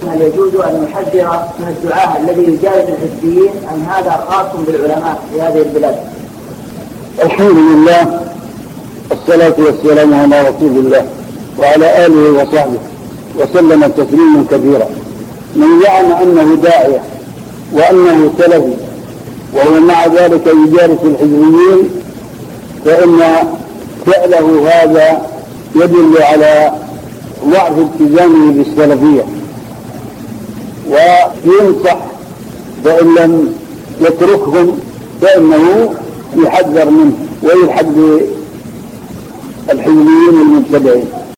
هل يجوز أن نحذر من الدعاة الذي يجالس الحزبيين أم هذا خاص بالعلماء في هذه البلاد؟ الحمد لله، الصلاة والسلام على رسول الله وعلى آله وصحبه وسلم تسليما كثيرا. من زعم أنه داعية وأنه سلفي وهو مع ذلك يجالس الحزبيين فإن فعله هذا يدل على ضعف التزامه بالسلفية، وينصح فإن لم يتركهم فإنه يحذر منه ويلحق بالحزبيين المبتدعين.